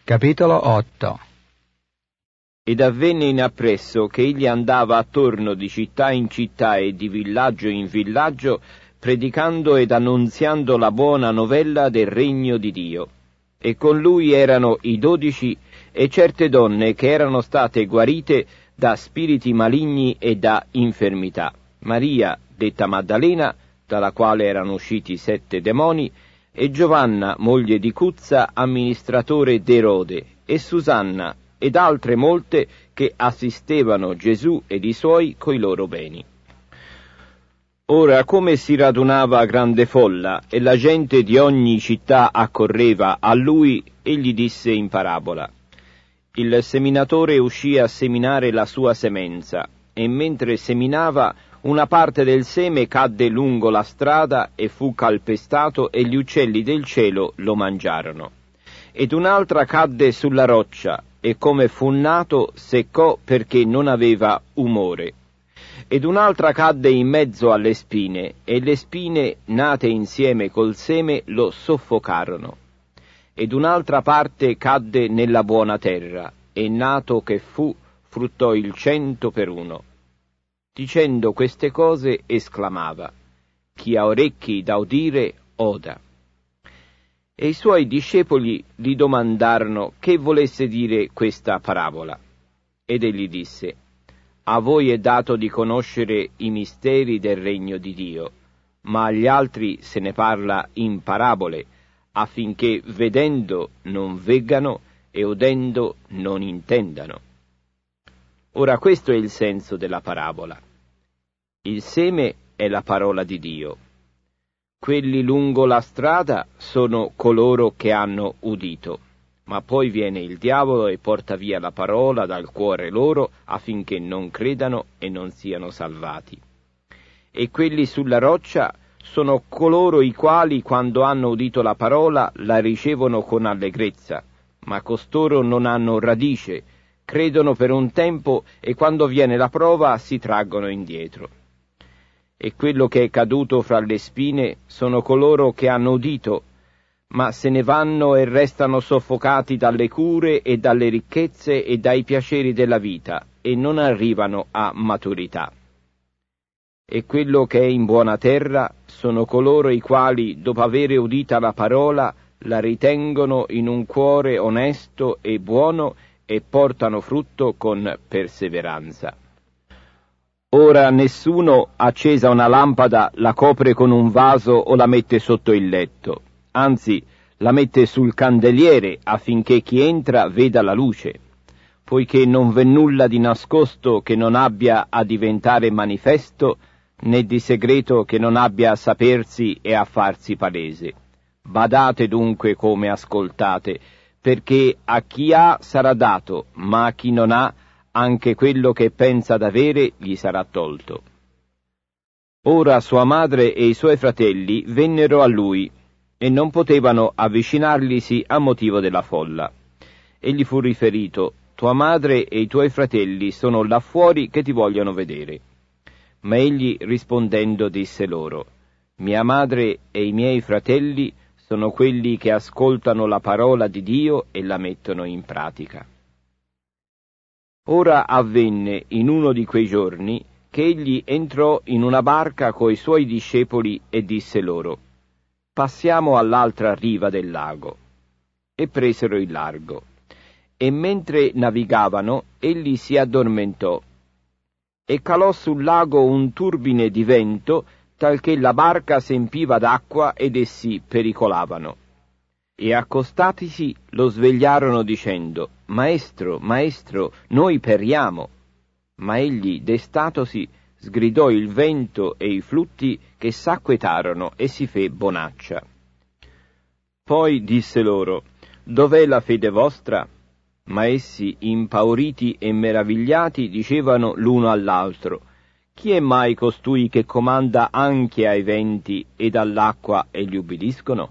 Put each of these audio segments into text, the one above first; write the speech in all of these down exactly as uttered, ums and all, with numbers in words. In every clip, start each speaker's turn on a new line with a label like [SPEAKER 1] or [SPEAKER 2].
[SPEAKER 1] Capitolo otto.
[SPEAKER 2] Ed avvenne in appresso che egli andava attorno di città in città e di villaggio in villaggio, predicando ed annunziando la buona novella del regno di Dio. E con lui erano i dodici e certe donne che erano state guarite da spiriti maligni e da infermità. Maria, detta Maddalena, dalla quale erano usciti sette demoni, e Giovanna, moglie di Cuzza, amministratore d'Erode, e Susanna, ed altre molte che assistevano Gesù ed i suoi coi loro beni. Ora, come si radunava grande folla, e la gente di ogni città accorreva a lui, egli disse in parabola: il seminatore uscì a seminare la sua semenza, e mentre seminava, una parte del seme cadde lungo la strada e fu calpestato, e gli uccelli del cielo lo mangiarono. Ed un'altra cadde sulla roccia, e come fu nato seccò perché non aveva umore. Ed un'altra cadde in mezzo alle spine, e le spine, nate insieme col seme, lo soffocarono. Ed un'altra parte cadde nella buona terra, e nato che fu, fruttò il cento per uno. Dicendo queste cose esclamava: chi ha orecchi da udire oda. E i suoi discepoli gli domandarono che volesse dire questa parabola. Ed egli disse: a voi è dato di conoscere i misteri del regno di Dio, ma agli altri se ne parla in parabole, affinché vedendo non veggano e udendo non intendano. Ora questo è il senso della parabola. Il seme è la parola di Dio. Quelli lungo la strada sono coloro che hanno udito, ma poi viene il diavolo e porta via la parola dal cuore loro, affinché non credano e non siano salvati. E quelli sulla roccia sono coloro i quali, quando hanno udito la parola, la ricevono con allegrezza, ma costoro non hanno radice, credono per un tempo e quando viene la prova si traggono indietro. E quello che è caduto fra le spine sono coloro che hanno udito, ma se ne vanno e restano soffocati dalle cure e dalle ricchezze e dai piaceri della vita, e non arrivano a maturità. E quello che è in buona terra sono coloro i quali, dopo avere udita la parola, la ritengono in un cuore onesto e buono e portano frutto con perseveranza. Ora nessuno, accesa una lampada, la copre con un vaso o la mette sotto il letto, anzi la mette sul candeliere affinché chi entra veda la luce, poiché non v'è nulla di nascosto che non abbia a diventare manifesto, né di segreto che non abbia a sapersi e a farsi palese. Badate dunque come ascoltate, perché a chi ha sarà dato, ma a chi non ha, anche quello che pensa d'avere gli sarà tolto. Ora sua madre e i suoi fratelli vennero a lui, e non potevano avvicinarglisi a motivo della folla. E gli fu riferito: tua madre e i tuoi fratelli sono là fuori che ti vogliono vedere. Ma egli rispondendo disse loro: mia madre e i miei fratelli sono quelli che ascoltano la parola di Dio e la mettono in pratica. Ora avvenne in uno di quei giorni che egli entrò in una barca coi suoi discepoli e disse loro: passiamo all'altra riva del lago. E presero il largo. E mentre navigavano, egli si addormentò. E calò sul lago un turbine di vento, talché la barca s'empiva d'acqua ed essi pericolavano. E accostatisi lo svegliarono dicendo: Maestro, maestro, noi periamo. Ma egli, destatosi, sgridò il vento e i flutti che s'acquetarono e si fe bonaccia. Poi disse loro: dov'è la fede vostra? Ma essi, impauriti e meravigliati, dicevano l'uno all'altro: chi è mai costui che comanda anche ai venti ed all'acqua e gli ubbidiscono?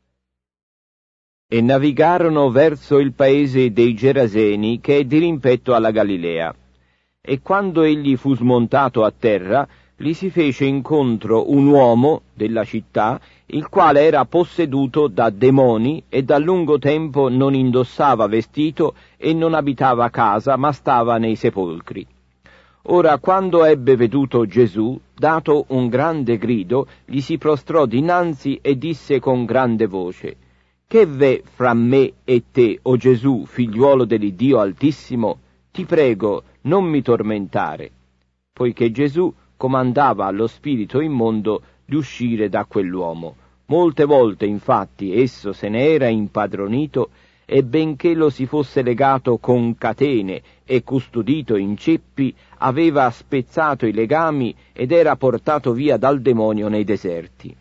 [SPEAKER 2] E navigarono verso il paese dei Geraseni, che è dirimpetto alla Galilea. E quando egli fu smontato a terra, gli si fece incontro un uomo della città, il quale era posseduto da demoni e da lungo tempo non indossava vestito e non abitava a casa, ma stava nei sepolcri. Ora, quando ebbe veduto Gesù, dato un grande grido, gli si prostrò dinanzi e disse con grande voce: «Che v'è fra me e te, o Gesù, figliuolo dell'Iddio Altissimo? Ti prego, non mi tormentare». Poiché Gesù comandava allo spirito immondo di uscire da quell'uomo. Molte volte, infatti, esso se ne era impadronito, e benché lo si fosse legato con catene e custodito in ceppi, aveva spezzato i legami ed era portato via dal demonio nei deserti.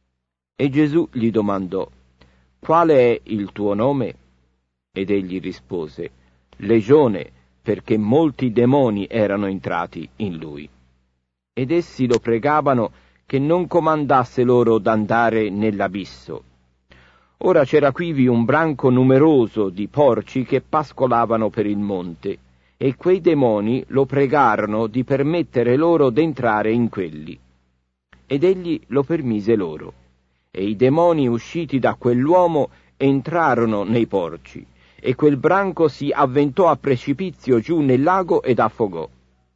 [SPEAKER 2] E Gesù gli domandò: «Quale è il tuo nome?» Ed egli rispose: «Legione», perché molti demoni erano entrati in lui. Ed essi lo pregavano che non comandasse loro d'andare nell'abisso. Ora c'era quivi un branco numeroso di porci che pascolavano per il monte, e quei demoni lo pregarono di permettere loro d'entrare in quelli. Ed egli lo permise loro, e i demoni usciti da quell'uomo entrarono nei porci, e quel branco si avventò a precipizio giù nel lago ed affogò.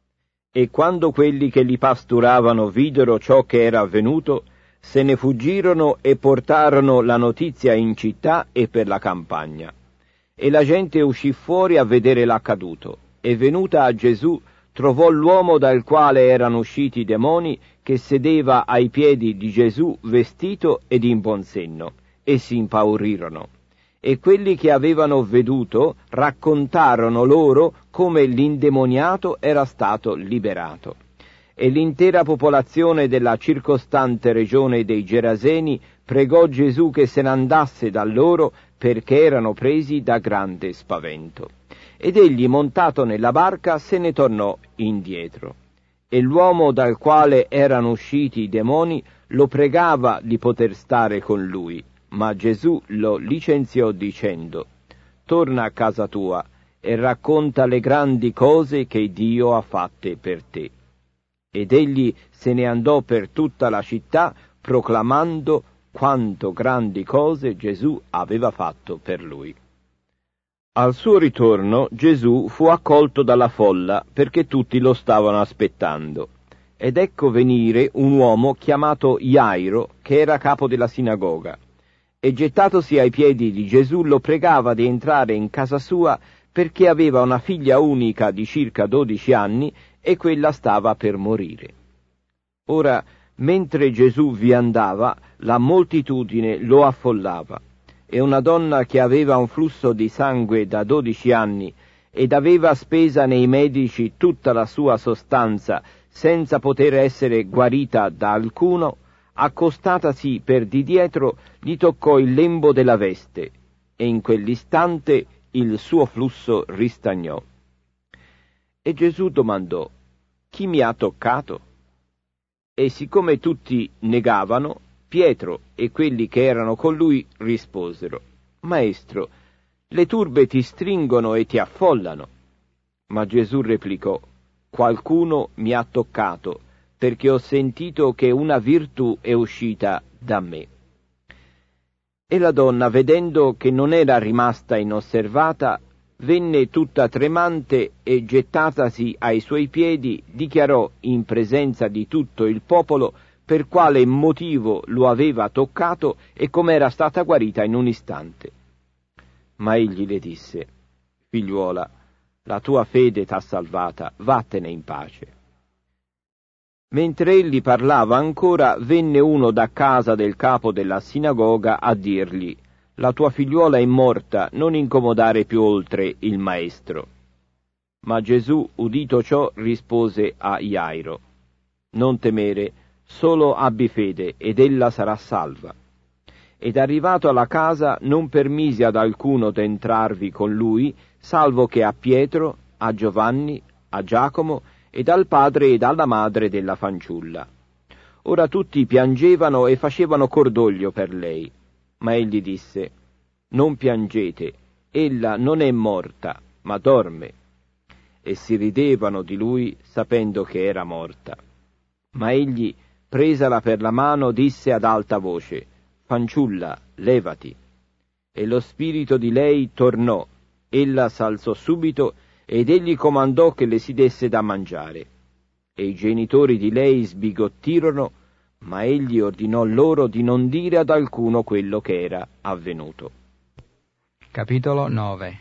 [SPEAKER 2] E quando quelli che li pasturavano videro ciò che era avvenuto, se ne fuggirono e portarono la notizia in città e per la campagna. E la gente uscì fuori a vedere l'accaduto, e venuta a Gesù trovò l'uomo dal quale erano usciti i demoni, che sedeva ai piedi di Gesù vestito ed in buon senno, e si impaurirono. E quelli che avevano veduto raccontarono loro come l'indemoniato era stato liberato. E l'intera popolazione della circostante regione dei Geraseni pregò Gesù che se ne andasse da loro, perché erano presi da grande spavento. Ed egli, montato nella barca, se ne tornò indietro. E l'uomo dal quale erano usciti i demoni lo pregava di poter stare con lui, ma Gesù lo licenziò dicendo: «Torna a casa tua e racconta le grandi cose che Dio ha fatte per te». Ed egli se ne andò per tutta la città, proclamando quanto grandi cose Gesù aveva fatto per lui. Al suo ritorno Gesù fu accolto dalla folla, perché tutti lo stavano aspettando. Ed ecco venire un uomo chiamato Jairo, che era capo della sinagoga, e gettatosi ai piedi di Gesù lo pregava di entrare in casa sua, perché aveva una figlia unica di circa dodici anni, e quella stava per morire. Ora, mentre Gesù vi andava, la moltitudine lo affollava, e una donna che aveva un flusso di sangue da dodici anni ed aveva spesa nei medici tutta la sua sostanza senza poter essere guarita da alcuno, accostatasi per di dietro, gli toccò il lembo della veste, e in quell'istante il suo flusso ristagnò. E Gesù domandò: «Chi mi ha toccato?» E siccome tutti negavano, Pietro e quelli che erano con lui risposero: «Maestro, le turbe ti stringono e ti affollano». Ma Gesù replicò: «Qualcuno mi ha toccato, perché ho sentito che una virtù è uscita da me». E la donna, vedendo che non era rimasta inosservata, venne tutta tremante e, gettatasi ai suoi piedi, dichiarò in presenza di tutto il popolo per quale motivo lo aveva toccato e com'era stata guarita in un istante. Ma egli le disse: «Figliuola, la tua fede t'ha salvata, vattene in pace». Mentre egli parlava ancora, venne uno da casa del capo della sinagoga a dirgli: «La tua figliuola è morta, non incomodare più oltre il maestro». Ma Gesù, udito ciò, rispose a Jairo: «Non temere, solo abbi fede, ed ella sarà salva». Ed arrivato alla casa non permise ad alcuno d'entrarvi con lui, salvo che a Pietro, a Giovanni, a Giacomo ed al padre ed alla madre della fanciulla. Ora tutti piangevano e facevano cordoglio per lei. Ma egli disse: «Non piangete, ella non è morta, ma dorme». E si ridevano di lui, sapendo che era morta. Ma egli, presala per la mano, disse ad alta voce: «Fanciulla, levati». E lo spirito di lei tornò. Ella s'alzò subito, ed egli comandò che le si desse da mangiare. E i genitori di lei sbigottirono, ma egli ordinò loro di non dire ad alcuno quello che era avvenuto.
[SPEAKER 1] Capitolo nove.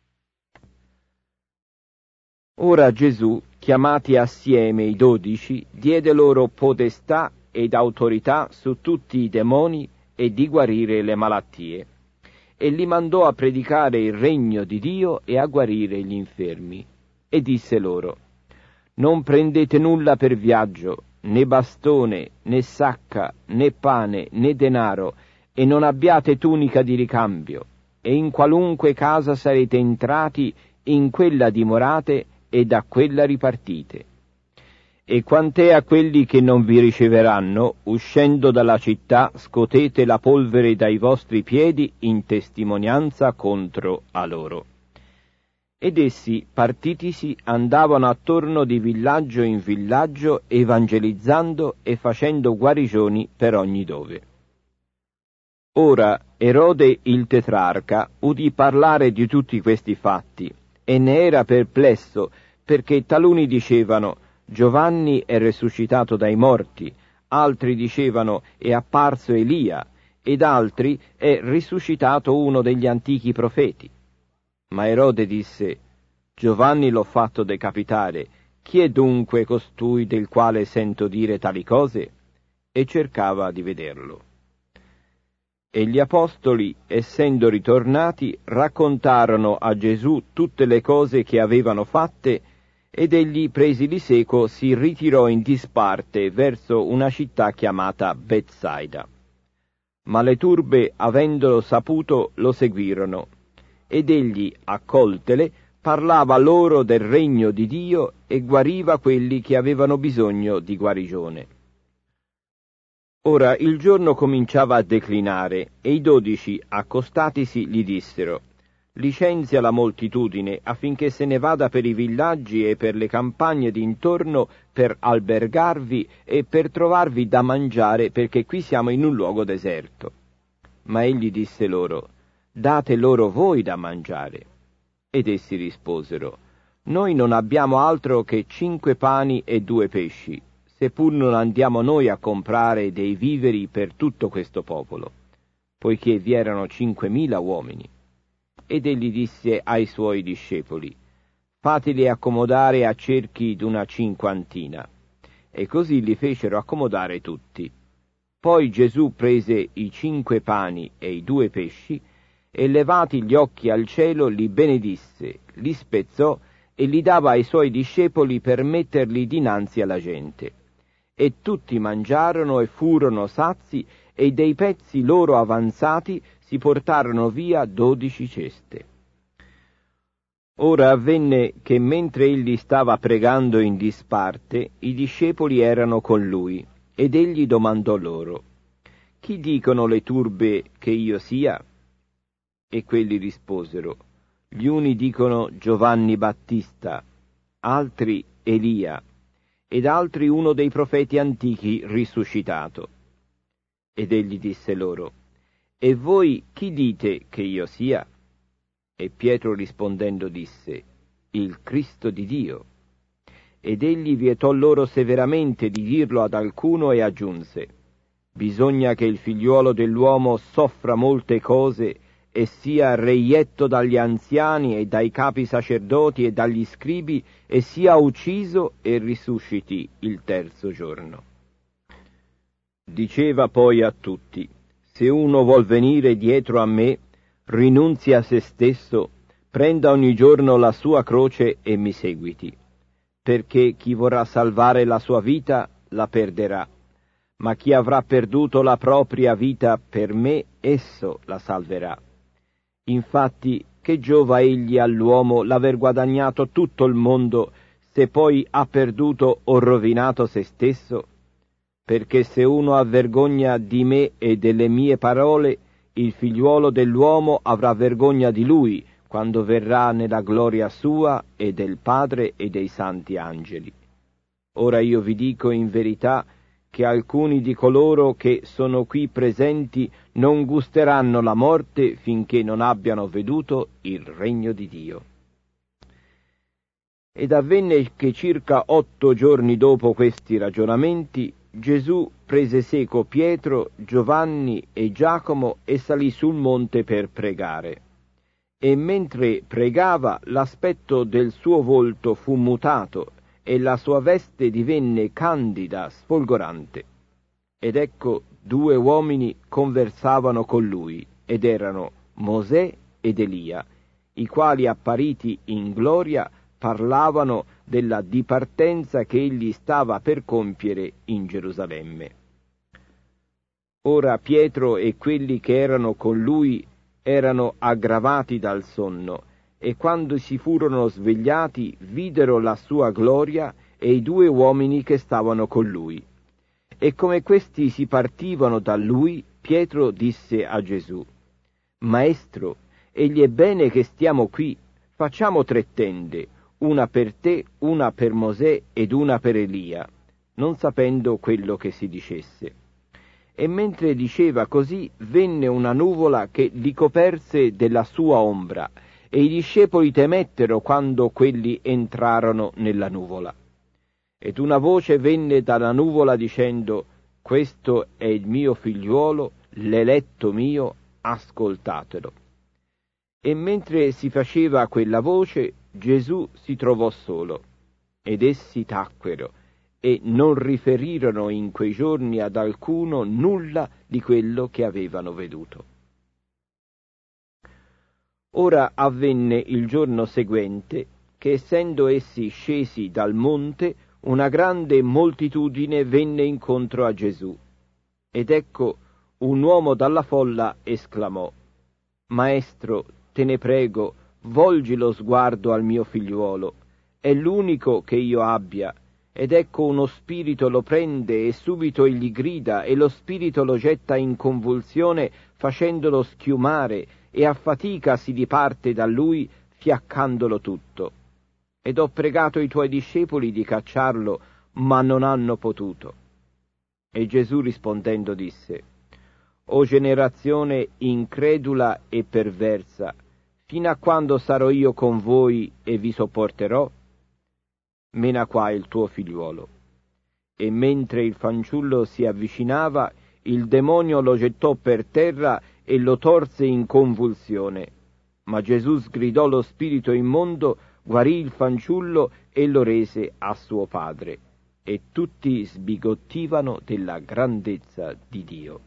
[SPEAKER 2] Ora Gesù, chiamati assieme i dodici, diede loro potestà ed autorità su tutti i demoni e di guarire le malattie, e li mandò a predicare il regno di Dio e a guarire gli infermi. E disse loro: «Non prendete nulla per viaggio, né bastone, né sacca, né pane, né denaro, e non abbiate tunica di ricambio, e in qualunque casa sarete entrati, in quella dimorate e da quella ripartite. E quant'è a quelli che non vi riceveranno, uscendo dalla città, scotete la polvere dai vostri piedi in testimonianza contro a loro». Ed essi, partitisi, andavano attorno di villaggio in villaggio, evangelizzando e facendo guarigioni per ogni dove. Ora Erode il tetrarca udì parlare di tutti questi fatti, e ne era perplesso, perché taluni dicevano: «Giovanni è risuscitato dai morti», altri dicevano: «È apparso Elia», ed altri: «È risuscitato uno degli antichi profeti». Ma Erode disse: «Giovanni l'ho fatto decapitare, chi è dunque costui del quale sento dire tali cose?» E cercava di vederlo. E gli apostoli, essendo ritornati, raccontarono a Gesù tutte le cose che avevano fatte, ed egli, presi di seco, si ritirò in disparte verso una città chiamata Betsaida. Ma le turbe, avendolo saputo, lo seguirono, ed egli, accoltele, parlava loro del regno di Dio e guariva quelli che avevano bisogno di guarigione. Ora il giorno cominciava a declinare, e i dodici, accostatisi, gli dissero: «Licenzia la moltitudine, affinché se ne vada per i villaggi e per le campagne d'intorno per albergarvi e per trovarvi da mangiare, perché qui siamo in un luogo deserto». Ma egli disse loro: «Date loro voi da mangiare». Ed essi risposero: «Noi non abbiamo altro che cinque pani e due pesci, seppur non andiamo noi a comprare dei viveri per tutto questo popolo», poiché vi erano cinquemila uomini. Ed egli disse ai suoi discepoli: «Fateli accomodare a cerchi d'una cinquantina». E così li fecero accomodare tutti. Poi Gesù prese i cinque pani e i due pesci, e levati gli occhi al cielo li benedisse, li spezzò e li dava ai suoi discepoli per metterli dinanzi alla gente. E tutti mangiarono e furono sazi, e dei pezzi loro avanzati si portarono via dodici ceste. Ora avvenne che mentre egli stava pregando in disparte, i discepoli erano con lui, ed egli domandò loro: «Chi dicono le turbe che io sia?» E quelli risposero: «Gli uni dicono Giovanni Battista, altri Elia, ed altri uno dei profeti antichi risuscitato». Ed egli disse loro: «E voi chi dite che io sia?» E Pietro rispondendo disse: «Il Cristo di Dio». Ed egli vietò loro severamente di dirlo ad alcuno e aggiunse: «Bisogna che il figliuolo dell'uomo soffra molte cose e sia reietto dagli anziani e dai capi sacerdoti e dagli scribi, e sia ucciso e risusciti il terzo giorno». Diceva poi a tutti: «Se uno vuol venire dietro a me, rinunzi a se stesso, prenda ogni giorno la sua croce e mi seguiti. Perché chi vorrà salvare la sua vita la perderà, ma chi avrà perduto la propria vita per me, esso la salverà. Infatti, che giova egli all'uomo l'aver guadagnato tutto il mondo, se poi ha perduto o rovinato se stesso? Perché se uno ha vergogna di me e delle mie parole, il figliuolo dell'uomo avrà vergogna di lui, quando verrà nella gloria sua e del Padre e dei santi angeli. Ora io vi dico in verità che alcuni di coloro che sono qui presenti non gusteranno la morte finché non abbiano veduto il regno di Dio. Ed avvenne che circa otto giorni dopo questi ragionamenti, Gesù prese seco Pietro, Giovanni e Giacomo e salì sul monte per pregare. E mentre pregava, l'aspetto del suo volto fu mutato e la sua veste divenne candida, sfolgorante. Ed ecco due uomini conversavano con lui, ed erano Mosè ed Elia, i quali appariti in gloria parlavano della dipartenza che egli stava per compiere in Gerusalemme. Ora Pietro e quelli che erano con lui erano aggravati dal sonno, e quando si furono svegliati videro la sua gloria e i due uomini che stavano con lui. E come questi si partivano da lui, Pietro disse a Gesù: Maestro, egli è bene che stiamo qui, facciamo tre tende, una per te, una per Mosè ed una per Elia, non sapendo quello che si dicesse. E mentre diceva così, venne una nuvola che li coperse della sua ombra, e i discepoli temettero quando quelli entrarono nella nuvola. Ed una voce venne dalla nuvola dicendo: Questo è il mio figliuolo, l'eletto mio, ascoltatelo. E mentre si faceva quella voce, Gesù si trovò solo, ed essi tacquero, e non riferirono in quei giorni ad alcuno nulla di quello che avevano veduto. Ora avvenne il giorno seguente che, essendo essi scesi dal monte, una grande moltitudine venne incontro a Gesù. Ed ecco, un uomo dalla folla esclamò: Maestro, te ne prego, volgi lo sguardo al mio figliuolo, è l'unico che io abbia, ed ecco uno spirito lo prende e subito egli grida, e lo spirito lo getta in convulsione facendolo schiumare, e a fatica si diparte da lui fiaccandolo tutto. Ed ho pregato i tuoi discepoli di cacciarlo, ma non hanno potuto. E Gesù rispondendo disse: O generazione incredula e perversa, fino a quando sarò io con voi e vi sopporterò? Mena qua il tuo figliuolo. E mentre il fanciullo si avvicinava, il demonio lo gettò per terra e lo torse in convulsione. Ma Gesù sgridò lo spirito immondo, guarì il fanciullo e lo rese a suo padre. E tutti sbigottivano della grandezza di Dio.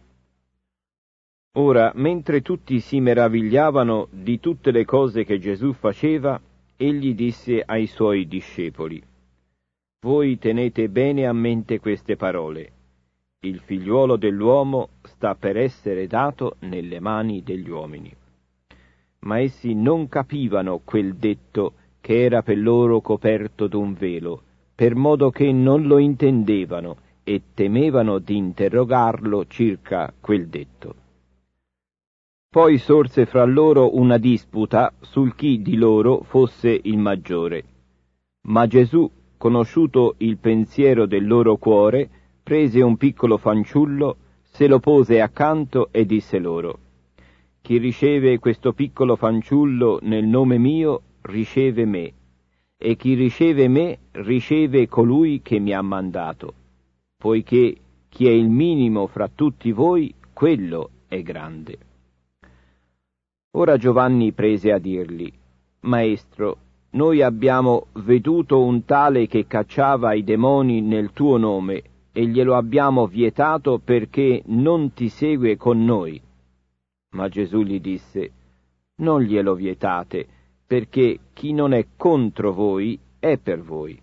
[SPEAKER 2] Ora, mentre tutti si meravigliavano di tutte le cose che Gesù faceva, egli disse ai suoi discepoli: Voi tenete bene a mente queste parole. Il figliuolo dell'uomo sta per essere dato nelle mani degli uomini. Ma essi non capivano quel detto che era per loro coperto d'un velo, per modo che non lo intendevano e temevano di interrogarlo circa quel detto. Poi sorse fra loro una disputa sul chi di loro fosse il maggiore. Ma Gesù, conosciuto il pensiero del loro cuore, prese un piccolo fanciullo, se lo pose accanto e disse loro: Chi riceve questo piccolo fanciullo nel nome mio, riceve me, e chi riceve me, riceve colui che mi ha mandato, poiché chi è il minimo fra tutti voi, quello è grande. Ora Giovanni prese a dirgli: Maestro, noi abbiamo veduto un tale che cacciava i demoni nel tuo nome, e glielo abbiamo vietato perché non ti segue con noi. Ma Gesù gli disse: Non glielo vietate, perché chi non è contro voi è per voi.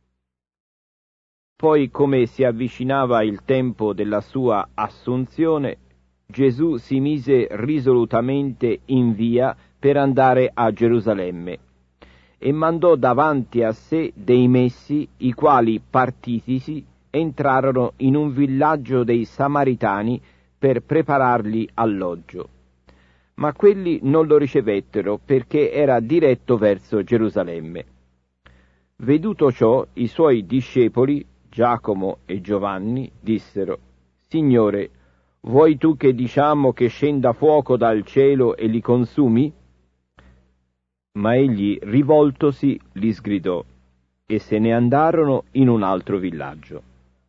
[SPEAKER 2] Poi, come si avvicinava il tempo della sua assunzione, Gesù si mise risolutamente in via per andare a Gerusalemme, e mandò davanti a sé dei messi, i quali, partitisi, entrarono in un villaggio dei Samaritani per preparargli alloggio. Ma quelli non lo ricevettero, perché era diretto verso Gerusalemme. Veduto ciò, i suoi discepoli, Giacomo e Giovanni, dissero: Signore, vuoi tu che diciamo che scenda fuoco dal cielo e li consumi? Ma egli, rivoltosi, li sgridò, e se ne andarono in un altro villaggio.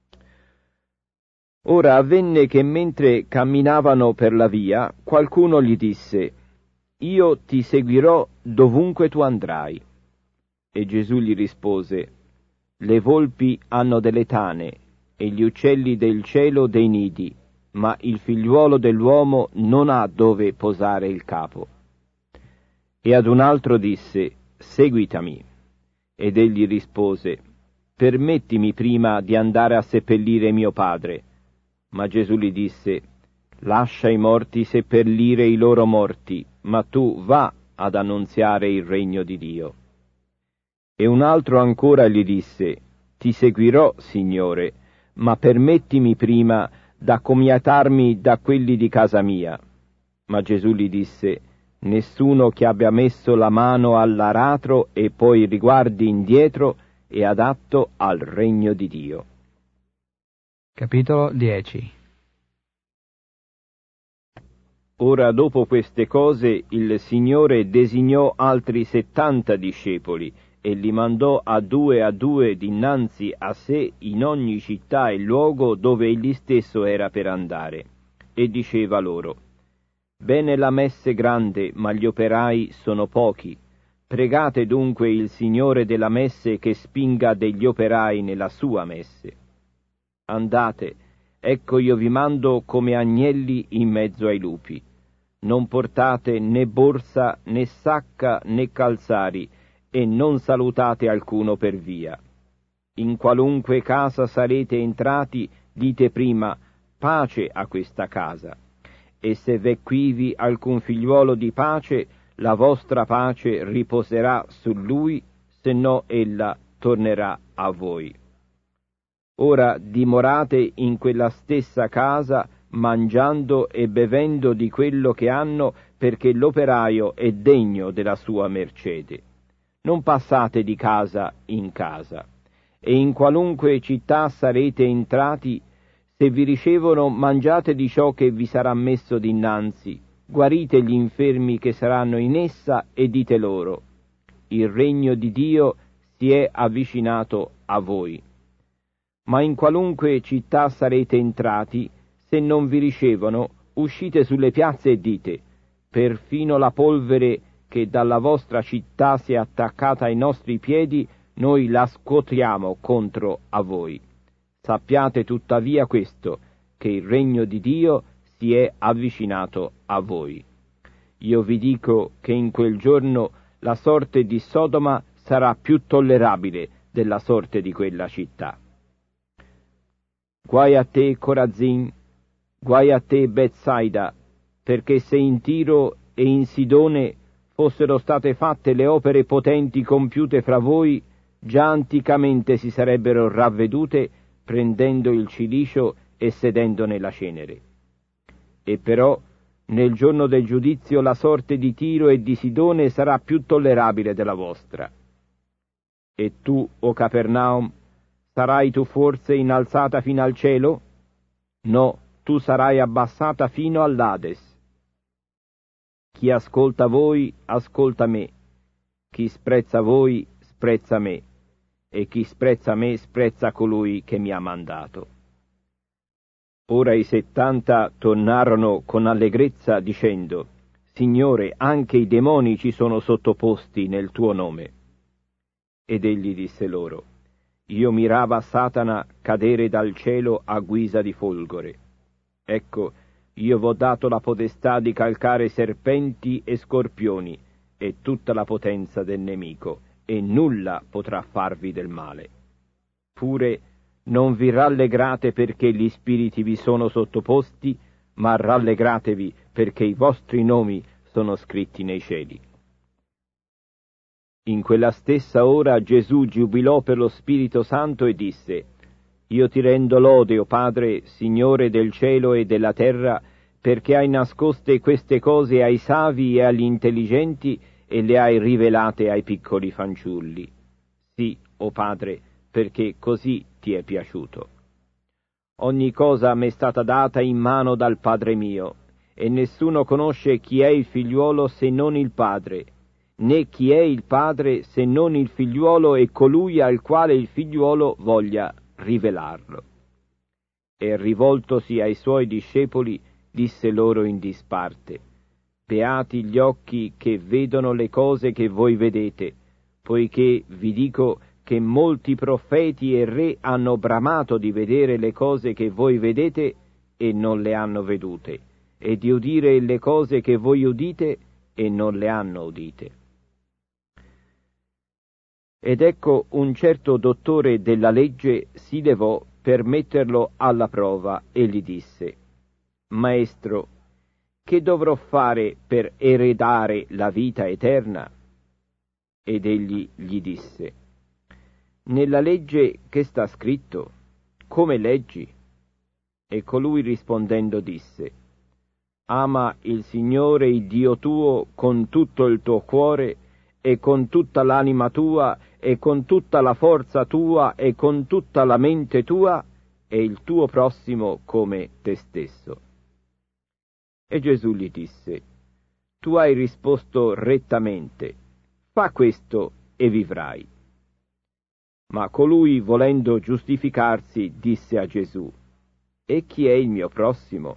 [SPEAKER 2] Ora avvenne che mentre camminavano per la via, qualcuno gli disse: Io ti seguirò dovunque tu andrai. E Gesù gli rispose: Le volpi hanno delle tane, e gli uccelli del cielo dei nidi, ma il figliuolo dell'uomo non ha dove posare il capo. E ad un altro disse: Seguitami. Ed egli rispose: Permettimi prima di andare a seppellire mio padre. Ma Gesù gli disse: Lascia i morti seppellire i loro morti, ma tu va ad annunziare il regno di Dio. E un altro ancora gli disse: Ti seguirò, Signore, ma permettimi prima d'accomiatarmi da quelli di casa mia. Ma Gesù gli disse: Nessuno che abbia messo la mano all'aratro e poi riguardi indietro è adatto al regno di Dio.
[SPEAKER 1] Capitolo dieci.
[SPEAKER 2] Ora dopo queste cose il Signore designò altri settanta discepoli e li mandò a due a due dinanzi a sé in ogni città e luogo dove egli stesso era per andare, e diceva loro: Bene la messe grande, ma gli operai sono pochi. Pregate dunque il Signore della messe che spinga degli operai nella sua messe. Andate, ecco io vi mando come agnelli in mezzo ai lupi. Non portate né borsa, né sacca, né calzari, e non salutate alcuno per via. In qualunque casa sarete entrati, dite prima: pace a questa casa. E se v'è quivi alcun figliuolo di pace, la vostra pace riposerà su lui, se no ella tornerà a voi. Ora dimorate in quella stessa casa, mangiando e bevendo di quello che hanno, perché l'operaio è degno della sua mercede. Non passate di casa in casa. E in qualunque città sarete entrati, se vi ricevono, mangiate di ciò che vi sarà messo dinanzi, guarite gli infermi che saranno in essa e dite loro: il regno di Dio si è avvicinato a voi. Ma in qualunque città sarete entrati, se non vi ricevono, uscite sulle piazze e dite: perfino la polvere che dalla vostra città si è attaccata ai nostri piedi, noi la scuotiamo contro a voi. Sappiate tuttavia questo, che il regno di Dio si è avvicinato a voi. Io vi dico che in quel giorno la sorte di Sodoma sarà più tollerabile della sorte di quella città. Guai a te, Corazin, guai a te, Betsaida, perché se in Tiro e in Sidone fossero state fatte le opere potenti compiute fra voi, già anticamente si sarebbero ravvedute, prendendo il cilicio e sedendo nella cenere. E però nel giorno del giudizio la sorte di Tiro e di Sidone sarà più tollerabile della vostra. E tu, o Capernaum, sarai tu forse innalzata fino al cielo? No, tu sarai abbassata fino all'Ades. Chi ascolta voi, ascolta me. Chi sprezza voi, sprezza me. E chi sprezza me, sprezza colui che mi ha mandato. Ora i settanta tornarono con allegrezza dicendo: Signore, anche i demoni ci sono sottoposti nel tuo nome. Ed egli disse loro: Io mirava Satana cadere dal cielo a guisa di folgore. Ecco, io v'ho dato la potestà di calcare serpenti e scorpioni e tutta la potenza del nemico, e nulla potrà farvi del male. Pure non vi rallegrate perché gli spiriti vi sono sottoposti, ma rallegratevi perché i vostri nomi sono scritti nei cieli. In quella stessa ora Gesù giubilò per lo Spirito Santo e disse: Io ti rendo lode, o Padre, Signore del cielo e della terra, perché hai nascoste queste cose ai savi e agli intelligenti e le hai rivelate ai piccoli fanciulli. Sì, o Padre, perché così ti è piaciuto. Ogni cosa m'è stata data in mano dal Padre mio, e nessuno conosce chi è il figliuolo se non il Padre, né chi è il Padre se non il figliuolo e colui al quale il figliuolo voglia rivelarlo. E rivoltosi ai suoi discepoli, disse loro in disparte: beati gli occhi che vedono le cose che voi vedete, poiché vi dico che molti profeti e re hanno bramato di vedere le cose che voi vedete e non le hanno vedute, e di udire le cose che voi udite e non le hanno udite. Ed ecco un certo dottore della legge si levò per metterlo alla prova e gli disse: Maestro, che dovrò fare per eredare la vita eterna? Ed egli gli disse: nella legge che sta scritto, come leggi? E colui rispondendo disse: ama il Signore il Dio tuo con tutto il tuo cuore e con tutta l'anima tua e con tutta la forza tua e con tutta la mente tua, e il tuo prossimo come te stesso. E Gesù gli disse: tu hai risposto rettamente, fa questo e vivrai. Ma colui, volendo giustificarsi, disse a Gesù: e chi è il mio prossimo?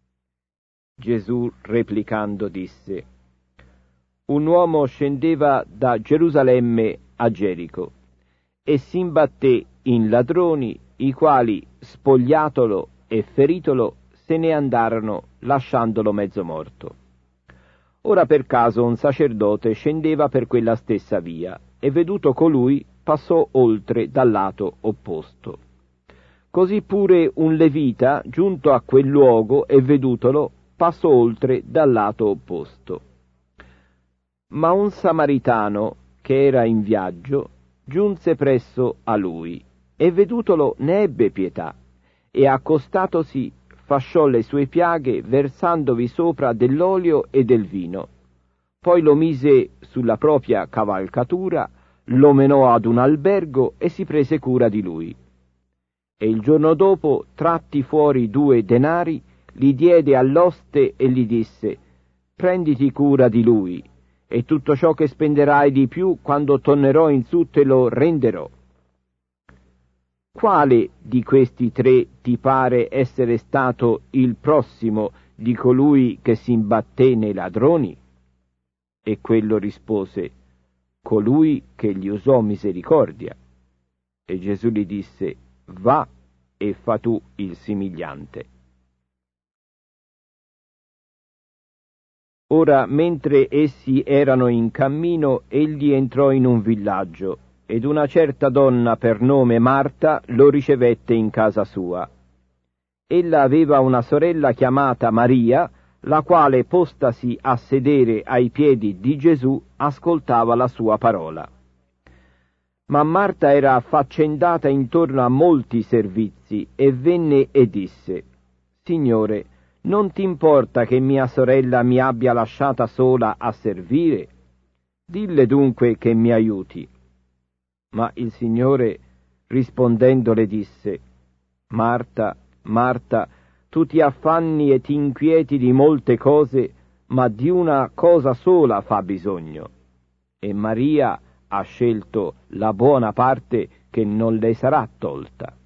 [SPEAKER 2] Gesù replicando disse: un uomo scendeva da Gerusalemme a Gerico e s'imbatté in ladroni, i quali, spogliatolo e feritolo, se ne andarono lasciandolo mezzo morto. Ora per caso un sacerdote scendeva per quella stessa via e veduto colui passò oltre dal lato opposto. Così pure un levita, giunto a quel luogo e vedutolo, passò oltre dal lato opposto. Ma un samaritano, che era in viaggio, giunse presso a lui, e vedutolo ne ebbe pietà, e accostatosi fasciò le sue piaghe, versandovi sopra dell'olio e del vino. Poi lo mise sulla propria cavalcatura, lo menò ad un albergo e si prese cura di lui. E il giorno dopo, tratti fuori due denari, li diede all'oste e gli disse: prenditi cura di lui, e tutto ciò che spenderai di più, quando tornerò in su te lo renderò. Quale di questi tre ti pare essere stato il prossimo di colui che si imbatté nei ladroni? E quello rispose: colui che gli usò misericordia. E Gesù gli disse: va e fa tu il simigliante. Ora, mentre essi erano in cammino, egli entrò in un villaggio, ed una certa donna per nome Marta lo ricevette in casa sua. Ella aveva una sorella chiamata Maria, la quale, postasi a sedere ai piedi di Gesù, ascoltava la sua parola. Ma Marta era affaccendata intorno a molti servizi, e venne e disse: Signore, non ti importa che mia sorella mi abbia lasciata sola a servire? Dille dunque che mi aiuti. Ma il Signore rispondendo le disse: Marta, Marta, tu ti affanni e ti inquieti di molte cose, ma di una cosa sola fa bisogno. E Maria ha scelto la buona parte che non le sarà tolta.